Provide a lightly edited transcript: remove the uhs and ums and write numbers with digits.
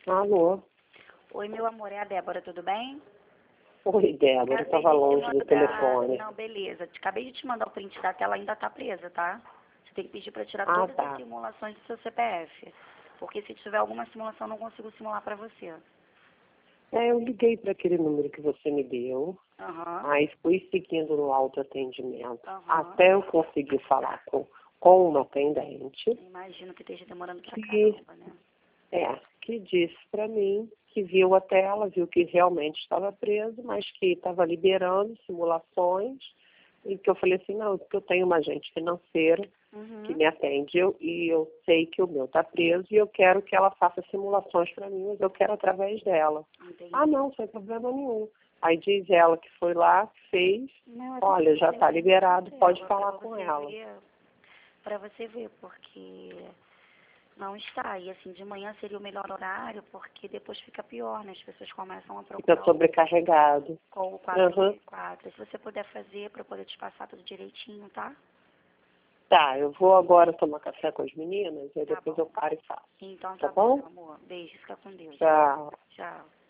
Alô? Oi, meu amor, é a Débora, tudo bem? Oi, Débora, estava longe do telefone. Não, beleza. Acabei de te mandar o print da tela, ainda tá presa, tá? Você tem que pedir para tirar Ah, todas as tá. simulações do seu CPF. Porque se tiver alguma simulação, eu não consigo simular para você. Eu liguei para aquele número que você me deu, Aham, aí fui seguindo no autoatendimento, aham. até eu conseguir falar com uma atendente, Imagino que esteja demorando pra que, caramba, né? que disse para mim que viu a tela, viu que realmente estava preso, mas que estava liberando simulações, e que eu falei assim, não, porque eu tenho uma agente financeira que Uhum, me atende e eu sei que o meu está preso e eu quero que ela faça simulações para mim, mas eu quero através dela. Ah, entendi. não, sem problema nenhum. Aí diz ela que foi lá, fez, Não, olha, já está liberado, pode falar pra com você ela. ver, pra você ver, porque não está. E assim, de manhã seria o melhor horário, porque depois fica pior, né? As pessoas começam a Fica procurar sobrecarregado. o Uhum. 494. Se você puder fazer para eu poder te passar tudo direitinho, tá? Tá, eu vou agora tomar café com as meninas e Tá depois eu bom. paro e faço. Então Tá tá bom, bom? meu amor. Beijo, fica com Deus. Tchau. Tchau.